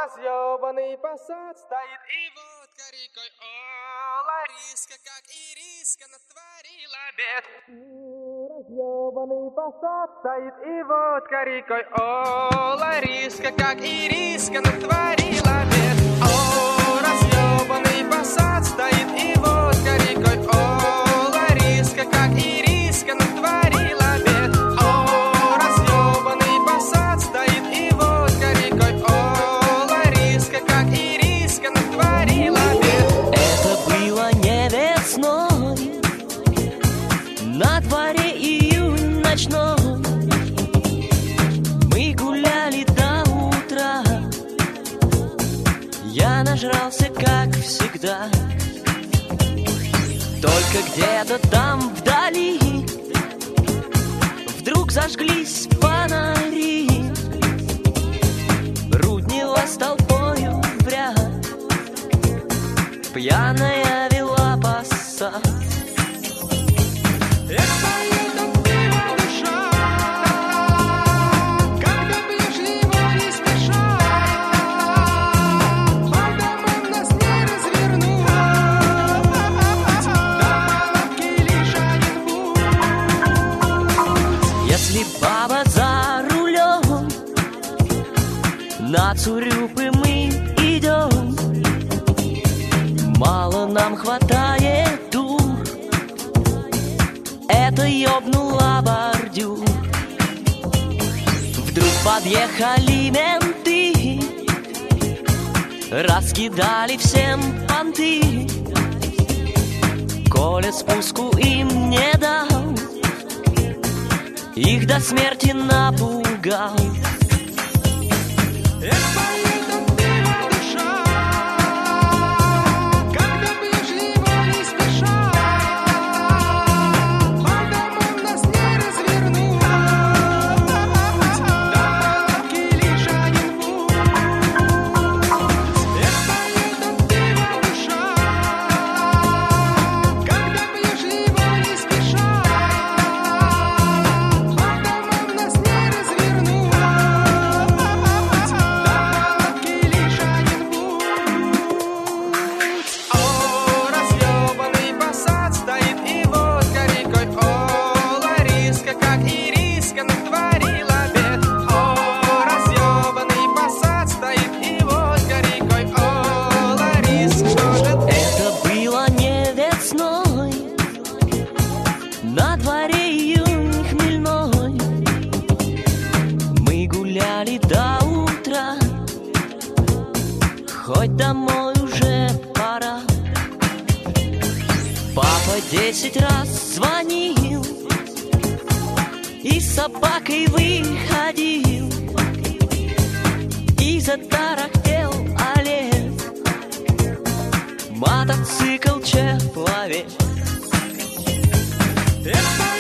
разъебанный посад стоит, и водка рекой. О, Лариска, как ириска, натворила бед. Разъебанный посад стоит, и водка рекой. О, Лариска, как ириска, натворила бед. О, разъебанный посад стоит, и водка рекой. О, Лариска, как ириска, натворила бед. О, разъебанный посад стоит, и водка рекой. О, Лариска, как ириска, натворила бед. Это было не весной, на дворе июнь ночной. Мы гуляли до утра. Я нажрался, как всегда. Только где-то там вдали вдруг зажглись фонари. Руднева с толпою в ряд пьяная вела посад. Если баба за рулем, на Цурюпы мы идем. Мало нам хватает дур, это ёбнула бордюр. Вдруг подъехали менты, раскидали всем понты. Коля спуску им не дал, их до смерти напугал. На дворе июнь хмельной. Мы гуляли до утра, хоть домой уже пора. Папа 10 раз звонил и с собакой выходил, и затарахтел Олег, мотоцикл человек.